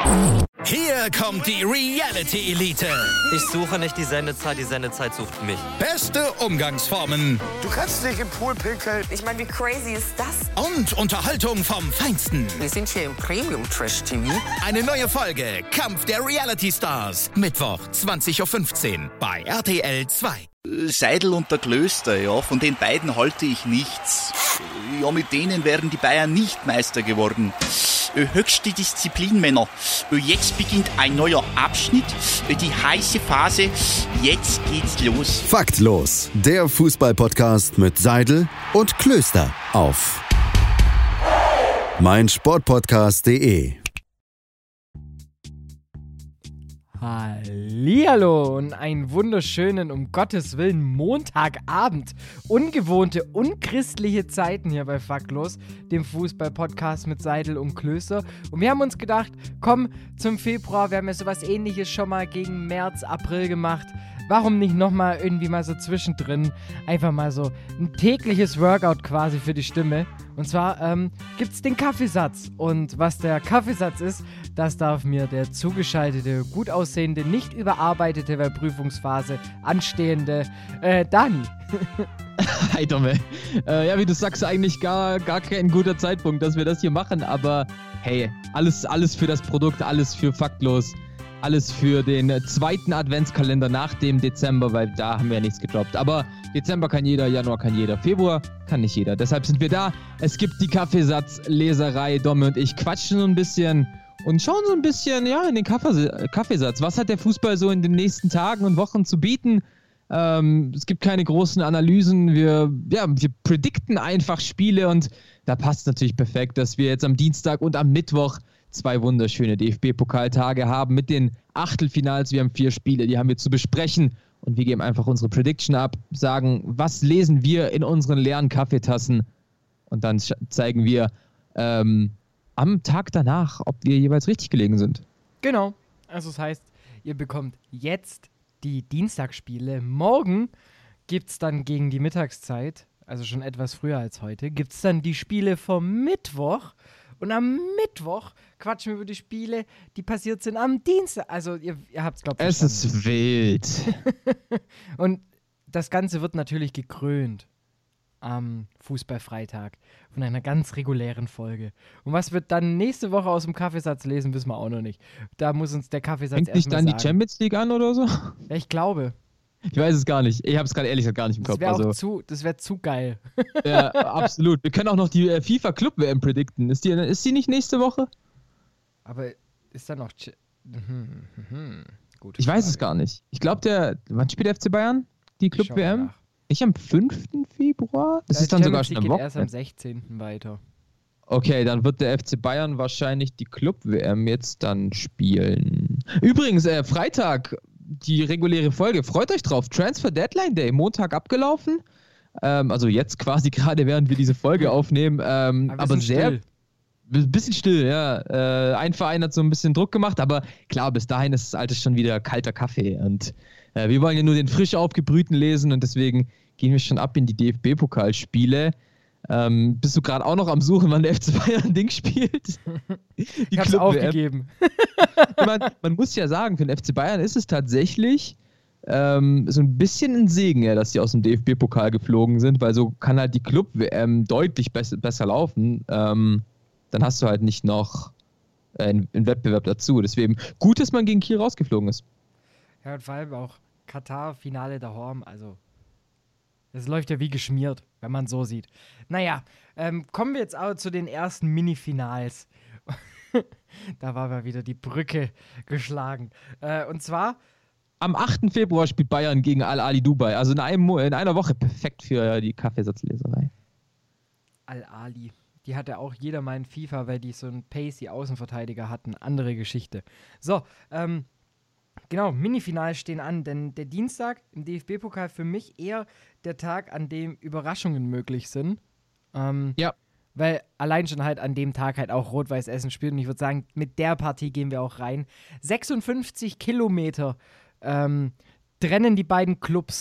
Hier kommt die Reality Elite. Ich suche nicht die Sendezeit sucht mich. Beste Umgangsformen. Du kannst nicht im Pool pinkeln. Ich meine, wie crazy ist das? Und Unterhaltung vom Feinsten. Wir sind hier im Premium-Trash-TV. Eine neue Folge Kampf der Reality Stars. Mittwoch, 20.15 Uhr bei RTL 2. Seidel und der Klöster, ja, von den beiden halte ich nichts. Ja, mit denen wären die Bayern nicht Meister geworden. Höchste Disziplin, Männer. Jetzt beginnt ein neuer Abschnitt, die heiße Phase. Jetzt geht's los. Faktlos, der Fußball-Podcast mit Seidel und Klöster auf meinsportpodcast.de. Hallihallo und einen wunderschönen, um Gottes Willen, Montagabend. Ungewohnte, unchristliche Zeiten hier bei Faktlos, dem Fußball-Podcast mit Seidel und Klöster. Und wir haben uns gedacht, komm, zum Februar, wir haben ja sowas Ähnliches schon mal gegen März, April gemacht. Warum nicht nochmal irgendwie mal so zwischendrin einfach mal so ein tägliches Workout quasi für die Stimme. Und zwar gibt's den Kaffeesatz. Und was der Kaffeesatz ist, das darf mir der zugeschaltete, gut aussehende, nicht überarbeitete, weil Prüfungsphase anstehende Dani. Hi, Domme. Ja, wie du sagst, eigentlich gar kein guter Zeitpunkt, dass wir das hier machen. Aber hey, alles für das Produkt, alles für Faktlos. Alles für den zweiten Adventskalender nach dem Dezember, weil da haben wir ja nichts gedroppt. Aber Dezember kann jeder, Januar kann jeder, Februar kann nicht jeder. Deshalb sind wir da. Es gibt die Kaffeesatzleserei. Domme und ich quatschen so ein bisschen und schauen so ein bisschen, ja, in den Kaffeesatz. Was hat der Fußball so in den nächsten Tagen und Wochen zu bieten? Es gibt keine großen Analysen. Wir predikten einfach Spiele und da passt natürlich perfekt, dass wir jetzt am Dienstag und am Mittwoch 2 wunderschöne DFB-Pokaltage haben mit den Achtelfinals. Wir haben 4 Spiele, die haben wir zu besprechen und wir geben einfach unsere Prediction ab, sagen, was lesen wir in unseren leeren Kaffeetassen und dann zeigen wir am Tag danach, ob wir jeweils richtig gelegen sind. Genau, also das heißt, ihr bekommt jetzt die Dienstagsspiele. Morgen gibt es dann gegen die Mittagszeit, also schon etwas früher als heute, gibt es dann die Spiele vom Mittwoch. Und am Mittwoch quatschen wir über die Spiele, die passiert sind am Dienstag. Also ihr habt es, glaube ich, verstanden. Es ist wild. Und das Ganze wird natürlich gekrönt am Fußballfreitag von einer ganz regulären Folge. Und was wird dann nächste Woche aus dem Kaffeesatz lesen, wissen wir auch noch nicht. Da muss uns der Kaffeesatz erstmal sagen. Fängt nicht dann die Champions League an oder so? Ja, ich glaube. Ich weiß es gar nicht. Ich habe es gerade ehrlich gesagt gar nicht im Kopf. Das wäre zu geil. Ja, absolut. Wir können auch noch die FIFA Club WM predikten. Ist die nicht nächste Woche? Aber ist da noch... Gut. Ich weiß es gar nicht. Ich glaube, wann spielt der FC Bayern? Die Club WM? Nicht am 5. Februar? Das ist dann sogar schon eine Woche. Erst am 16. weiter. Okay, dann wird der FC Bayern wahrscheinlich die Club WM jetzt dann spielen. Übrigens, Freitag... Die reguläre Folge. Freut euch drauf. Transfer Deadline Day, Montag abgelaufen. Also jetzt quasi gerade, während wir diese Folge aufnehmen. Aber sehr... Bisschen still, ja. Ein Verein hat so ein bisschen Druck gemacht, aber klar, bis dahin ist das alles schon wieder kalter Kaffee. Und wir wollen ja nur den frisch aufgebrühten lesen und deswegen gehen wir schon ab in die DFB-Pokalspiele. Bist du gerade auch noch am Suchen, wann der FC Bayern ein Ding spielt? Ich hab's aufgegeben. Man muss ja sagen, für den FC Bayern ist es tatsächlich so ein bisschen ein Segen, ja, dass die aus dem DFB-Pokal geflogen sind, weil so kann halt die Club-WM deutlich besser laufen. Dann hast du halt nicht noch einen Wettbewerb dazu. Deswegen gut, dass man gegen Kiel rausgeflogen ist. Ja, und vor allem auch Katar-Finale daheim, also es läuft ja wie geschmiert, wenn man so sieht. Naja, kommen wir jetzt auch zu den ersten Mini-Finals. Da war mal wieder die Brücke geschlagen. Und zwar... Am 8. Februar spielt Bayern gegen Al-Ahli Dubai. Also in einer Woche perfekt für die Kaffeesatzleserei. Al-Ahli. Die hatte auch jeder mal in FIFA, weil die so einen Pacey-Außenverteidiger hatten. Andere Geschichte. So, genau, Minifinals stehen an, denn der Dienstag im DFB-Pokal für mich eher der Tag, an dem Überraschungen möglich sind. Ja. Weil allein schon halt an dem Tag halt auch Rot-Weiß Essen spielt. Und ich würde sagen, mit der Partie gehen wir auch rein. 56 Kilometer trennen die beiden Clubs.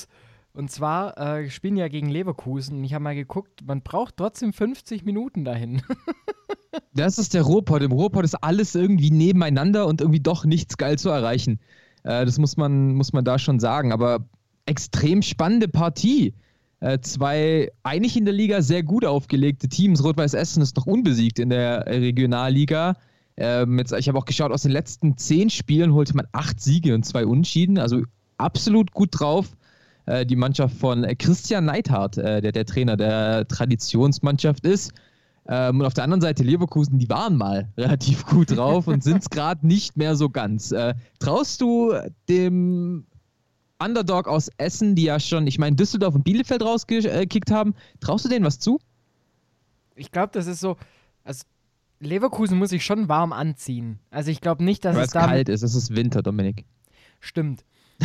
Und zwar spielen ja gegen Leverkusen. Und ich habe mal geguckt, man braucht trotzdem 50 Minuten dahin. Das ist der Ruhrpott. Im Ruhrpott ist alles irgendwie nebeneinander und irgendwie doch nichts geil zu erreichen. Das muss man da schon sagen. Aber extrem spannende Partie. Zwei eigentlich in der Liga sehr gut aufgelegte Teams. Rot-Weiß Essen ist noch unbesiegt in der Regionalliga. Ich habe auch geschaut, aus den letzten 10 Spielen holte man 8 Siege und 2 Unentschieden. Also absolut gut drauf. Die Mannschaft von Christian Neidhardt, der Trainer der Traditionsmannschaft ist. Und auf der anderen Seite Leverkusen, die waren mal relativ gut drauf und sind es gerade nicht mehr so ganz. Traust du dem Underdog aus Essen, die ja schon, ich meine, Düsseldorf und Bielefeld rausgekickt haben, traust du denen was zu? Ich glaube, das ist so, also Leverkusen muss sich schon warm anziehen. Also ich glaube nicht, dass weil es da kalt ist, es ist Winter, Dominik. Stimmt.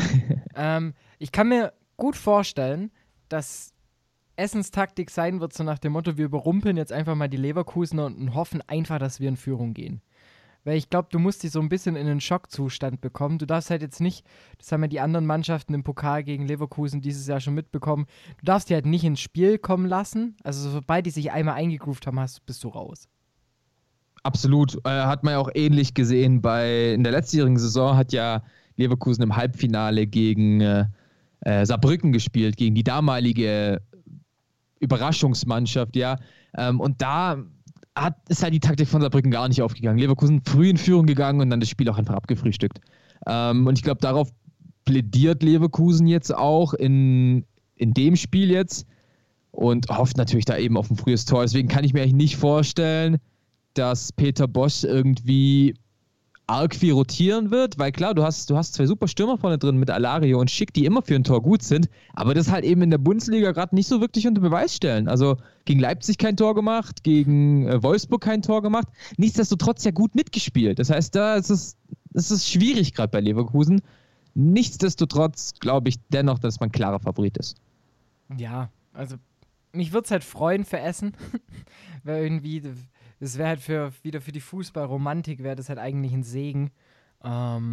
Ich kann mir gut vorstellen, dass Essens Taktik sein wird, so nach dem Motto, wir überrumpeln jetzt einfach mal die Leverkusener und hoffen einfach, dass wir in Führung gehen. Weil ich glaube, du musst dich so ein bisschen in einen Schockzustand bekommen. Du darfst halt jetzt nicht, das haben ja die anderen Mannschaften im Pokal gegen Leverkusen dieses Jahr schon mitbekommen, du darfst die halt nicht ins Spiel kommen lassen. Also sobald die sich einmal eingegroovt haben, bist du raus. Absolut. Hat man ja auch ähnlich gesehen in der letztjährigen Saison hat ja Leverkusen im Halbfinale gegen Saarbrücken gespielt, gegen die damalige Überraschungsmannschaft, ja. Und da ist halt die Taktik von Saarbrücken gar nicht aufgegangen. Leverkusen früh in Führung gegangen und dann das Spiel auch einfach abgefrühstückt. Und ich glaube, darauf plädiert Leverkusen jetzt auch in dem Spiel jetzt und hofft natürlich da eben auf ein frühes Tor. Deswegen kann ich mir eigentlich nicht vorstellen, dass Peter Bosz irgendwie arg viel rotieren wird, weil klar, du hast 2 super Stürmer vorne drin mit Alario und Schick, die immer für ein Tor gut sind, aber das halt eben in der Bundesliga gerade nicht so wirklich unter Beweis stellen. Also gegen Leipzig kein Tor gemacht, gegen Wolfsburg kein Tor gemacht, nichtsdestotrotz ja gut mitgespielt. Das heißt, da ist es schwierig gerade bei Leverkusen. Nichtsdestotrotz glaube ich dennoch, dass man klarer Favorit ist. Ja, also mich würde es halt freuen für Essen, weil irgendwie das wäre halt wieder für die Fußballromantik wäre das halt eigentlich ein Segen. Aber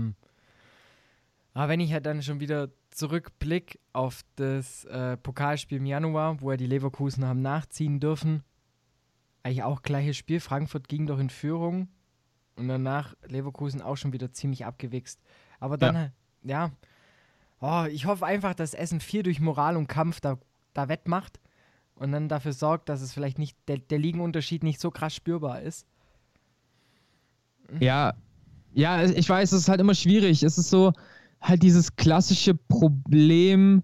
wenn ich halt dann schon wieder zurückblick auf das Pokalspiel im Januar, wo ja die Leverkusen haben nachziehen dürfen, eigentlich auch gleiches Spiel. Frankfurt ging doch in Führung und danach Leverkusen auch schon wieder ziemlich abgewichst. Aber dann, ich hoffe einfach, dass Essen viel durch Moral und Kampf da wettmacht. Und dann dafür sorgt, dass es vielleicht nicht der Ligenunterschied nicht so krass spürbar ist. Ja, ich weiß, es ist halt immer schwierig. Es ist so halt dieses klassische Problem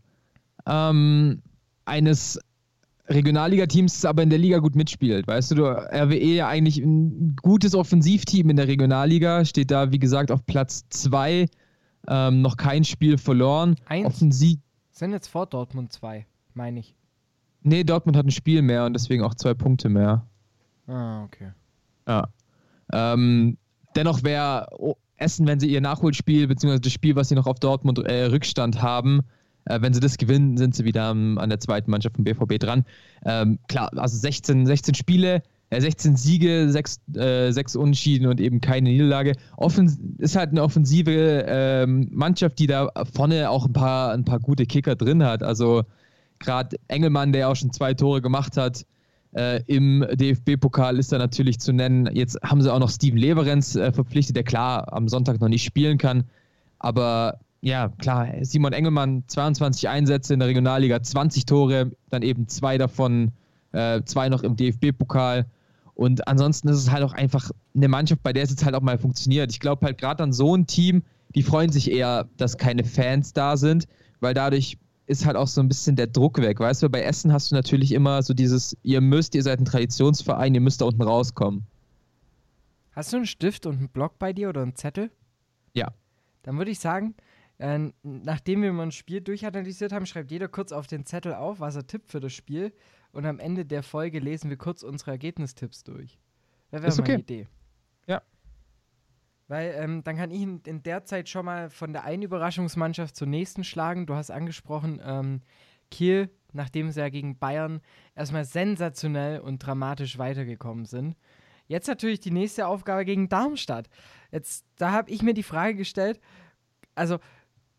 eines Regionalliga-Teams, das aber in der Liga gut mitspielt. Weißt du, RWE ja eigentlich ein gutes Offensivteam in der Regionalliga, steht da, wie gesagt, auf Platz 2, noch kein Spiel verloren. 1 sind jetzt vor Dortmund 2, meine ich. Nee, Dortmund hat ein Spiel mehr und deswegen auch 2 Punkte mehr. Ah, okay. Ja. Dennoch wäre Essen, wenn sie ihr Nachholspiel, beziehungsweise das Spiel, was sie noch auf Dortmund Rückstand haben, wenn sie das gewinnen, sind sie wieder an der zweiten Mannschaft vom BVB dran. Klar, also 16 Spiele, 16 Siege, 6 Unentschieden und eben keine Niederlage. Ist halt eine offensive Mannschaft, die da vorne auch ein paar gute Kicker drin hat. Also gerade Engelmann, der auch schon 2 Tore gemacht hat im DFB-Pokal, ist da natürlich zu nennen. Jetzt haben sie auch noch Steven Leverenz verpflichtet, der klar am Sonntag noch nicht spielen kann. Aber ja, klar, Simon Engelmann, 22 Einsätze in der Regionalliga, 20 Tore, dann eben 2 davon, 2 noch im DFB-Pokal. Und ansonsten ist es halt auch einfach eine Mannschaft, bei der es jetzt halt auch mal funktioniert. Ich glaube halt gerade an so ein Team, die freuen sich eher, dass keine Fans da sind, weil dadurch ist halt auch so ein bisschen der Druck weg. Weißt du, bei Essen hast du natürlich immer so dieses, ihr seid ein Traditionsverein, ihr müsst da unten rauskommen. Hast du einen Stift und einen Block bei dir oder einen Zettel? Ja. Dann würde ich sagen, nachdem wir mal ein Spiel durchanalysiert haben, schreibt jeder kurz auf den Zettel auf, was er tippt für das Spiel. Und am Ende der Folge lesen wir kurz unsere Ergebnistipps durch. Das wäre mal eine Idee. Ja. Weil dann kann ich in der Zeit schon mal von der einen Überraschungsmannschaft zur nächsten schlagen. Du hast angesprochen, Kiel, nachdem sie ja gegen Bayern erstmal sensationell und dramatisch weitergekommen sind. Jetzt natürlich die nächste Aufgabe gegen Darmstadt. Da habe ich mir die Frage gestellt, also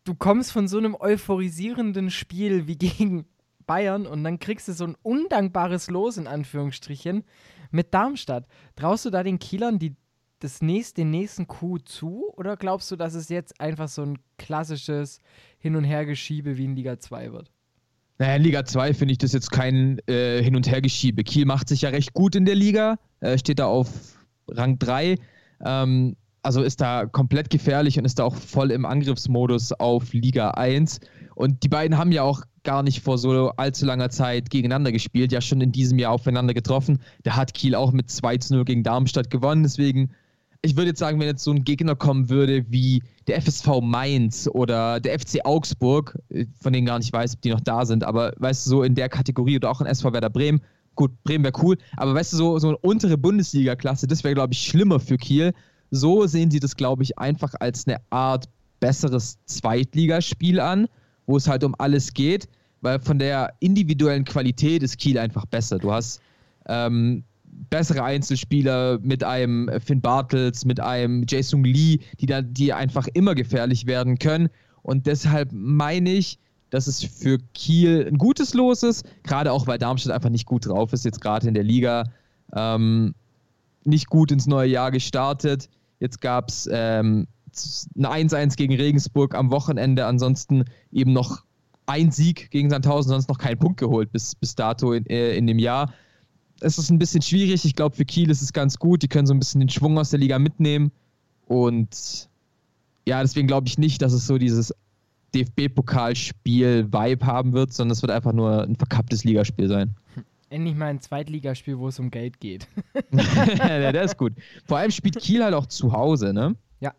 du kommst von so einem euphorisierenden Spiel wie gegen Bayern und dann kriegst du so ein undankbares Los, in Anführungsstrichen, mit Darmstadt. Traust du da den Kielern den nächsten Coup zu oder glaubst du, dass es jetzt einfach so ein klassisches Hin- und Hergeschiebe wie in Liga 2 wird? Naja, in Liga 2 finde ich das jetzt kein Hin- und Hergeschiebe. Kiel macht sich ja recht gut in der Liga, steht da auf Rang 3, also ist da komplett gefährlich und ist da auch voll im Angriffsmodus auf Liga 1. Und die beiden haben ja auch gar nicht vor so allzu langer Zeit gegeneinander gespielt, ja schon in diesem Jahr aufeinander getroffen. Da hat Kiel auch mit 2-0 gegen Darmstadt gewonnen, deswegen, ich würde jetzt sagen, wenn jetzt so ein Gegner kommen würde wie der FSV Mainz oder der FC Augsburg, von denen gar nicht weiß, ob die noch da sind, aber weißt du, so in der Kategorie oder auch ein SV Werder Bremen, gut, Bremen wäre cool, aber weißt du, so eine untere Bundesliga-Klasse, das wäre, glaube ich, schlimmer für Kiel. So sehen sie das, glaube ich, einfach als eine Art besseres Zweitligaspiel an, wo es halt um alles geht, weil von der individuellen Qualität ist Kiel einfach besser. Du hast bessere Einzelspieler mit einem Finn Bartels, mit einem Jae-Sung Lee, die einfach immer gefährlich werden können. Und deshalb meine ich, dass es für Kiel ein gutes Los ist, gerade auch, weil Darmstadt einfach nicht gut drauf ist, jetzt gerade in der Liga. Nicht gut ins neue Jahr gestartet. Jetzt gab es ein 1-1 gegen Regensburg am Wochenende, ansonsten eben noch ein Sieg gegen Sandhausen, sonst noch keinen Punkt geholt bis dato in dem Jahr. Es ist ein bisschen schwierig, ich glaube für Kiel ist es ganz gut, die können so ein bisschen den Schwung aus der Liga mitnehmen und ja, deswegen glaube ich nicht, dass es so dieses DFB-Pokalspiel-Vibe haben wird, sondern es wird einfach nur ein verkapptes Ligaspiel sein. Endlich mal ein Zweitligaspiel, wo es um Geld geht. Ja, der ist gut. Vor allem spielt Kiel halt auch zu Hause, ne? Ja.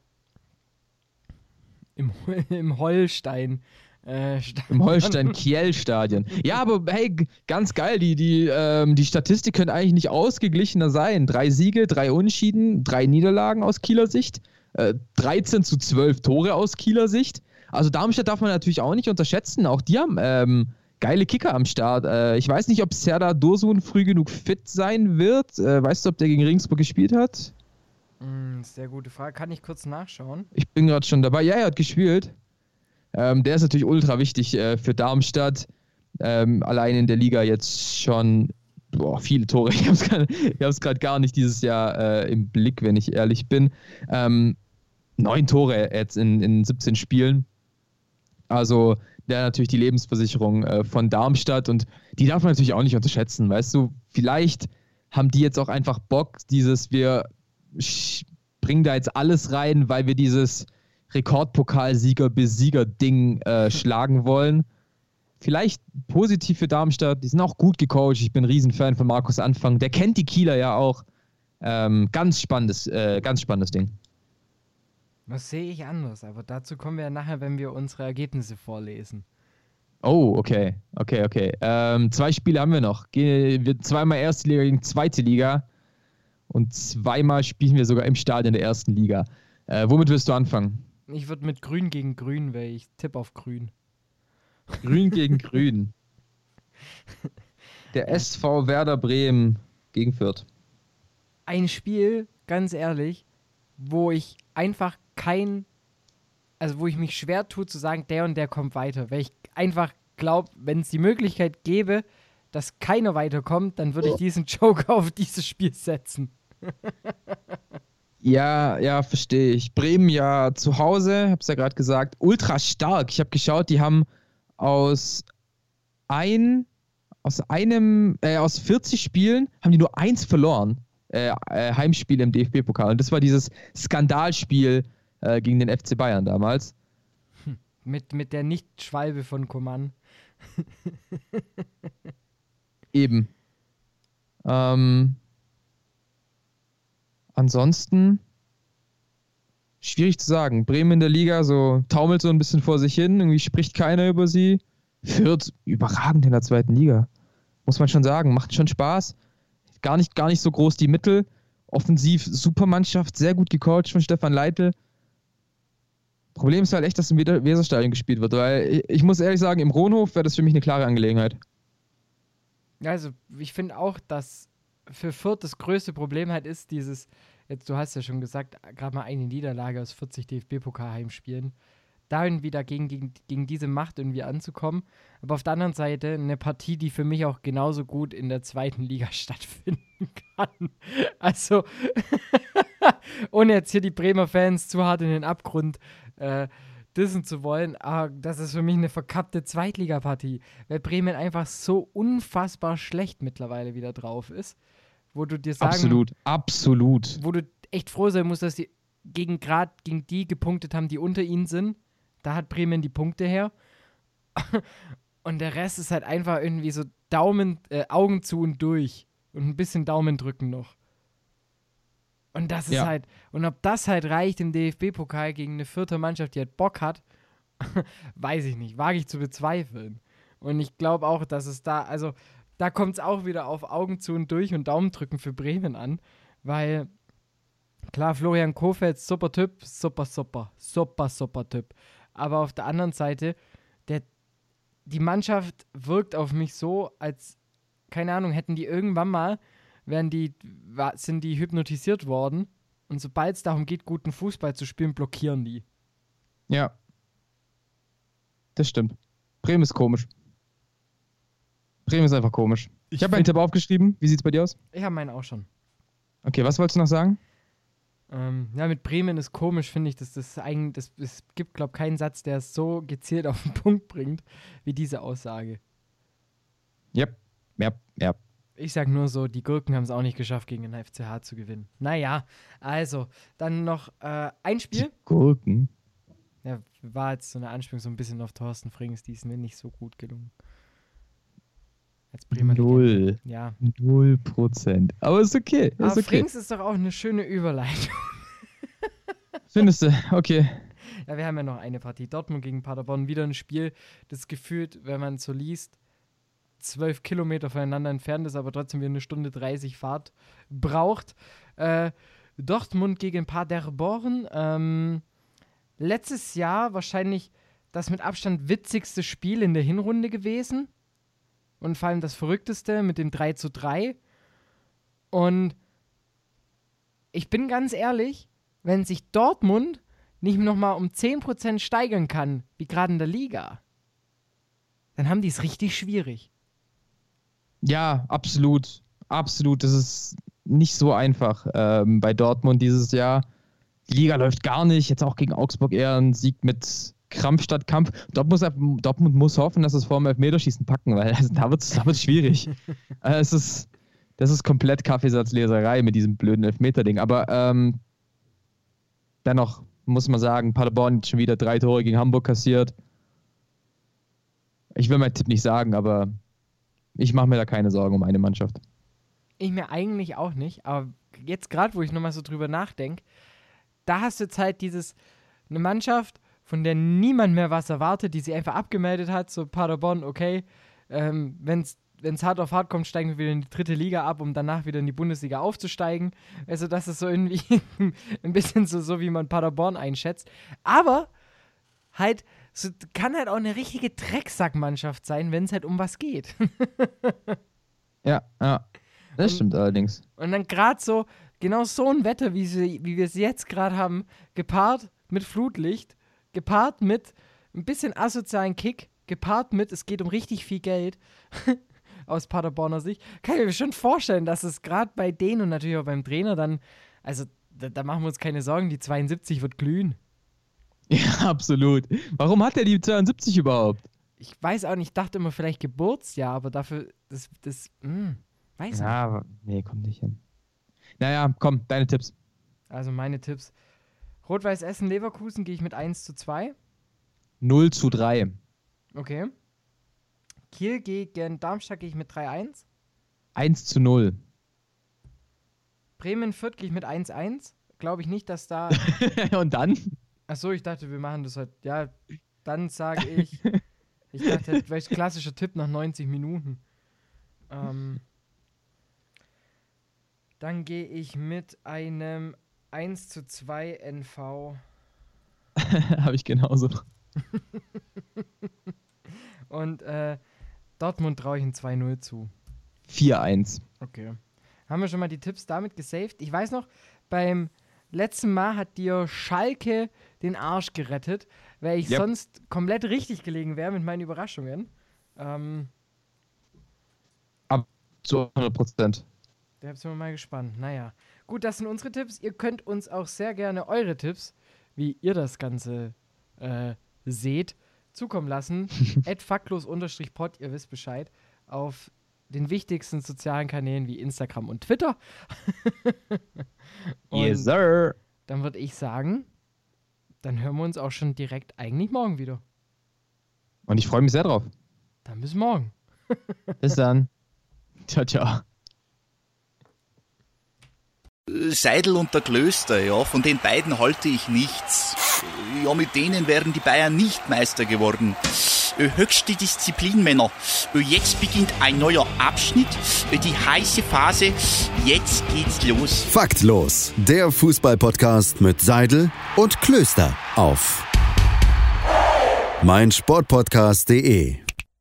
Im Holstein. Im Holstein-Kiel-Stadion. Ja, aber hey, ganz geil. Die Statistik könnte eigentlich nicht ausgeglichener sein. 3 Siege, 3 Unentschieden, 3 Niederlagen aus Kieler Sicht. 13-12 Tore aus Kieler Sicht. Also Darmstadt darf man natürlich auch nicht unterschätzen. Auch die haben geile Kicker am Start. Ich weiß nicht, ob Serdar Dursun früh genug fit sein wird. Weißt du, ob der gegen Regensburg gespielt hat? Sehr gute Frage. Kann ich kurz nachschauen? Ich bin gerade schon dabei. Ja, er hat gespielt. Der ist natürlich ultra wichtig für Darmstadt. Allein in der Liga jetzt schon viele Tore. Ich habe es gerade gar nicht dieses Jahr im Blick, wenn ich ehrlich bin. 9 Tore jetzt in 17 Spielen. Also der natürlich die Lebensversicherung von Darmstadt und die darf man natürlich auch nicht unterschätzen. Weißt du, vielleicht haben die jetzt auch einfach Bock, wir bringen da jetzt alles rein, weil wir dieses Rekordpokalsieger-Besieger-Ding schlagen wollen. Vielleicht positiv für Darmstadt. Die sind auch gut gecoacht. Ich bin ein Riesenfan von Markus Anfang. Der kennt die Kieler ja auch. Ganz spannendes Ding. Das sehe ich anders, aber dazu kommen wir ja nachher, wenn wir unsere Ergebnisse vorlesen. Oh, okay. 2 Spiele haben wir noch. Wir zweimal erste Liga gegen zweite Liga und zweimal spielen wir sogar im Stadion der ersten Liga. Womit willst du anfangen? Ich würde mit Grün gegen Grün, weil ich tippe auf Grün. Grün gegen Grün. Der SV Werder Bremen gegen Fürth. Ein Spiel, ganz ehrlich, wo ich einfach wo ich mich schwer tue zu sagen, der und der kommt weiter. Weil ich einfach glaube, wenn es die Möglichkeit gäbe, dass keiner weiterkommt, dann würde ich diesen Joker auf dieses Spiel setzen. Ja, verstehe ich. Bremen ja zu Hause, hab's ja gerade gesagt, ultra stark. Ich habe geschaut, die haben aus 40 Spielen haben die nur 1 verloren. Heimspiel im DFB-Pokal. Und das war dieses Skandalspiel gegen den FC Bayern damals. Mit der Nicht-Schwalbe von Coman. Eben. Ansonsten schwierig zu sagen. Bremen in der Liga taumelt so ein bisschen vor sich hin. Irgendwie spricht keiner über sie. Fürth überragend in der zweiten Liga. Muss man schon sagen. Macht schon Spaß. Gar nicht so groß die Mittel. Offensiv super Mannschaft. Sehr gut gecoacht von Stefan Leitl. Problem ist halt echt, dass im Weserstadion gespielt wird. Weil ich muss ehrlich sagen, im Rohnhof wäre das für mich eine klare Angelegenheit. Also ich finde auch, dass für Fürth das größte Problem halt ist du hast ja schon gesagt, gerade mal eine Niederlage aus 40 DFB-Pokal-Heimspielen. da irgendwie gegen diese Macht irgendwie anzukommen. Aber auf der anderen Seite eine Partie, die für mich auch genauso gut in der 2. Liga stattfinden kann. Also, ohne jetzt hier die Bremer Fans zu hart in den Abgrund dissen zu wollen, aber das ist für mich eine verkappte Zweitligapartie, weil Bremen einfach so unfassbar schlecht mittlerweile wieder drauf ist, wo du dir sagen... Absolut. Wo du echt froh sein musst, dass die gerade gegen die gepunktet haben, die unter ihnen sind. Da hat Bremen die Punkte her. Und der Rest ist halt einfach irgendwie so Augen zu und durch. Und ein bisschen Daumen drücken noch. Und das ist halt, und ob das halt reicht im DFB-Pokal gegen eine 4. Mannschaft, die halt Bock hat, weiß ich nicht, wage ich zu bezweifeln. Und ich glaube auch, dass es da kommt es auch wieder auf Augen zu und durch und Daumen drücken für Bremen an, weil, klar, Florian Kohfeldt, super Typ, super Typ. Aber auf der anderen Seite, die Mannschaft wirkt auf mich so, als, keine Ahnung, hätten die irgendwann mal sind die hypnotisiert worden und sobald es darum geht, guten Fußball zu spielen, blockieren die. Ja. Das stimmt. Bremen ist komisch. Bremen ist einfach komisch. Ich habe einen Tipp aufgeschrieben. Wie sieht's bei dir aus? Ich habe meinen auch schon. Okay, was wolltest du noch sagen? Mit Bremen ist komisch, finde ich, es gibt, glaube ich, keinen Satz, der es so gezielt auf den Punkt bringt, wie diese Aussage. Yep. Ich sag nur so, die Gurken haben es auch nicht geschafft, gegen den FCH zu gewinnen. Naja, also, dann noch ein Spiel. Die Gurken? Ja, war jetzt so eine Anspielung so ein bisschen auf Thorsten Frings, die ist mir nicht so gut gelungen. Als Bremer 0. Ja. 0%. Aber ist okay. Aber okay. Frings ist doch auch eine schöne Überleitung. Findest du? Okay. Ja, wir haben ja noch eine Partie. Dortmund gegen Paderborn. Wieder ein Spiel, das gefühlt, wenn man so liest, 12 Kilometer voneinander entfernt ist, aber trotzdem wieder 1:30 Fahrt braucht. Dortmund gegen Paderborn. Letztes Jahr wahrscheinlich das mit Abstand witzigste Spiel in der Hinrunde gewesen. Und vor allem das Verrückteste mit dem 3:3. Und ich bin ganz ehrlich, wenn sich Dortmund nicht nochmal um 10% steigern kann, wie gerade in der Liga, dann haben die es richtig schwierig. Ja, absolut. Absolut. Das ist nicht so einfach bei Dortmund dieses Jahr. Die Liga läuft gar nicht. Jetzt auch gegen Augsburg eher ein Sieg mit Krampf statt Kampf. Dortmund muss hoffen, dass es vor dem Elfmeterschießen packen, weil da wird's schwierig. Das ist komplett Kaffeesatzleserei mit diesem blöden Elfmeter-Ding. Aber dennoch muss man sagen, Paderborn hat schon wieder 3 Tore gegen Hamburg kassiert. Ich will meinen Tipp nicht sagen, aber ich mache mir da keine Sorgen um eine Mannschaft. Ich mir eigentlich auch nicht, aber jetzt gerade, wo ich nochmal so drüber nachdenke, da hast du jetzt halt eine Mannschaft, von der niemand mehr was erwartet, die sie einfach abgemeldet hat, so Paderborn, okay, wenn es hart auf hart kommt, steigen wir wieder in die 3. Liga ab, um danach wieder in die Bundesliga aufzusteigen. Also das ist so irgendwie ein bisschen so, wie man Paderborn einschätzt. Aber halt, so, kann halt auch eine richtige Drecksackmannschaft sein, wenn es halt um was geht. Ja. Das stimmt allerdings. Und dann gerade so, genau so ein Wetter, wie wir es jetzt gerade haben, gepaart mit Flutlicht, gepaart mit ein bisschen asozialen Kick, gepaart mit, es geht um richtig viel Geld, aus Paderborner Sicht, kann ich mir schon vorstellen, dass es gerade bei denen und natürlich auch beim Trainer dann, also da machen wir uns keine Sorgen, die 72 wird glühen. Ja, absolut. Warum hat er die 72 überhaupt? Ich weiß auch nicht, ich dachte immer vielleicht Geburtsjahr, aber dafür, weiß nicht. Ja, nee, kommt nicht hin. Naja, komm, deine Tipps. Also meine Tipps. Rot-Weiß Essen, Leverkusen gehe ich mit 1:2. 0:3. Okay. Kiel gegen Darmstadt gehe ich mit 3:1. 1:0. Bremen Fürth gehe ich mit 1:1. Glaube ich nicht, dass da... Und dann? Achso, ich dachte, wir machen das halt. Ja, dann sage ich... Ich dachte, vielleicht klassischer Tipp nach 90 Minuten. Dann gehe ich mit einem 1:2 NV. Habe ich genauso. Und Dortmund traue ich ein 2:0 zu. 4:1. Okay. Haben wir schon mal die Tipps damit gesaved? Ich weiß noch, beim letzten Mal hat dir Schalke den Arsch gerettet, weil ich sonst komplett richtig gelegen wäre mit meinen Überraschungen. Ab zu 100%. Da sind wir mal gespannt. Naja, gut, das sind unsere Tipps. Ihr könnt uns auch sehr gerne eure Tipps, wie ihr das Ganze seht, zukommen lassen. @faktlos_pod, ihr wisst Bescheid, auf den wichtigsten sozialen Kanälen wie Instagram und Twitter. Und Yes, sir. dann würde ich sagen, dann hören wir uns auch schon direkt eigentlich morgen wieder. Und ich freue mich sehr drauf. Dann bis morgen. Bis dann. Ciao, ciao. Seidel und der Klöster, ja, von den beiden halte ich nichts. Ja, mit denen wären die Bayern nicht Meister geworden. Höchste Disziplin, Männer. Jetzt beginnt ein neuer Abschnitt. Die heiße Phase. Jetzt geht's los. Faktlos, der Fußball-Podcast mit Seidel und Klöster auf meinsportpodcast.de.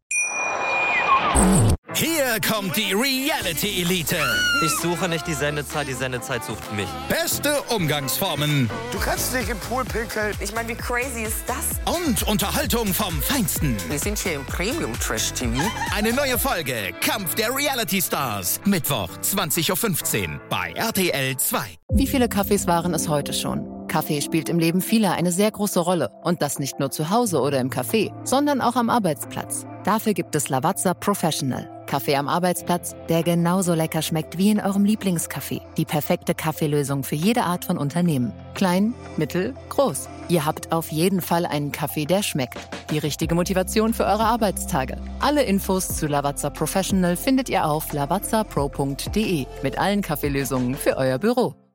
Hier kommt die Reality Elite. Ich suche nicht die Sendezeit sucht mich. Beste Umgangsformen Du kannst dich im Pool pinkeln. Ich meine, wie crazy ist das? und Unterhaltung vom Feinsten. Wir sind hier im Premium-Trash-TV. Eine neue Folge Kampf der Reality Stars. Mittwoch, 20:15 Uhr bei RTL 2. Wie viele Kaffees waren es heute schon? Kaffee spielt im Leben vieler eine sehr große Rolle. Und das nicht nur zu Hause oder im Café, sondern auch am Arbeitsplatz. Dafür gibt es Lavazza Professional. Kaffee am Arbeitsplatz, der genauso lecker schmeckt wie in eurem Lieblingscafé. Die perfekte Kaffeelösung für jede Art von Unternehmen. Klein, mittel, groß. Ihr habt auf jeden Fall einen Kaffee, der schmeckt. Die richtige Motivation für eure Arbeitstage. Alle Infos zu Lavazza Professional findet ihr auf lavazzapro.de mit allen Kaffeelösungen für euer Büro.